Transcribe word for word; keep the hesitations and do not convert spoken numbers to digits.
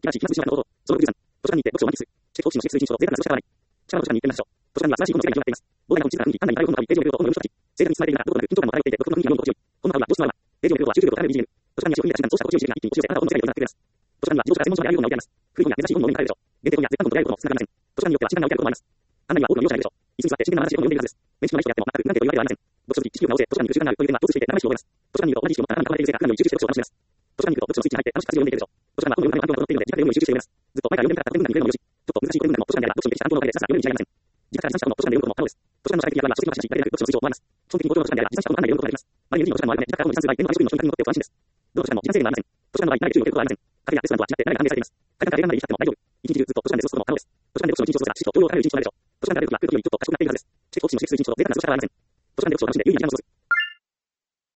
キラーシー、キラーシー、のこと、そのろくじゅうさん、図書館に行って読書を満喫する。チェックオフ紙の推薦書と贅沢な図書からない。シャワーの図書館に行ってみましょう。図書館には素晴らしい本の世界が広がっています。膨大な本質から雰囲気、案内が大本のページを見ると本の良さたち。生活に包まれているが、どこかなく緊張感も漂っていて、独特の雰囲気が読むと強い。本の青は上質の青は、ページを見るとは集中力を高める ビージーエム。図書館に足を踏み入れた瞬間、そうした心地よい刺激が一気に押し寄せ、あなたの本の世界を行ってくれます。図書館には自動車から専門書が出会える本が置いてあります。古い本や珍しい本もお目にかかれるでしょう。限定本や絶版本と出会えることも少なくありません。図書館によっては新刊が置いてあることもあります。案内には多くの容赦がいるでしょう。椅子に座って真剣な話を読んでいるはずです。面識のない人であっても全く無関係というわけではありません。読書時、知識を直せ、図書館に行く習慣があるという点は共通していて、長い人を覚えます。図書館に行くと同じ意識を持ったあなたに囲まれているせいか、普段より集中して読書を楽しめます。図書館に行くと読書のスイッチに入って楽しく活字を読んでいけるでしょう。図書館は本の読む環境が整っているので、自宅で読むより集中して読めます。ずっと前から読んでなかった古文が見れるのもよし、ちょっと難しい古文でも図書館であれば読書に適した環境のおかげでさっさと読めるに違いありません。自宅からに、さんしゃく歩も図書館で読むことも可能です。図書館の社会的役割は書籍の話し、大体読書の推奨を思います。基本的に公共の図書館であれば、に、さんしゃく歩も案内で読むことができます。周りにいるの図書館もあるため、自宅から本に関する場合、電話や書籍の書に乗っておくと安心です。どの図書館も時間制限はありません。図書館の場合、内で注意を受けることはありません。カフェやレストランとは違って誰が歓迎されています。会館から映画まで行きたっても大丈夫。一日中ずっと図書館で過ごすことも可能です。図書館で読書の一日を過ごせば、知識と教養を高める一日となるでしょう。図書館から出るときは来るときよりちょっと賢くなっているはずです。チェックオフ紙の推薦書と贅沢な図書からはありません。図書館で読書を楽しんで有意な時間を過ごす。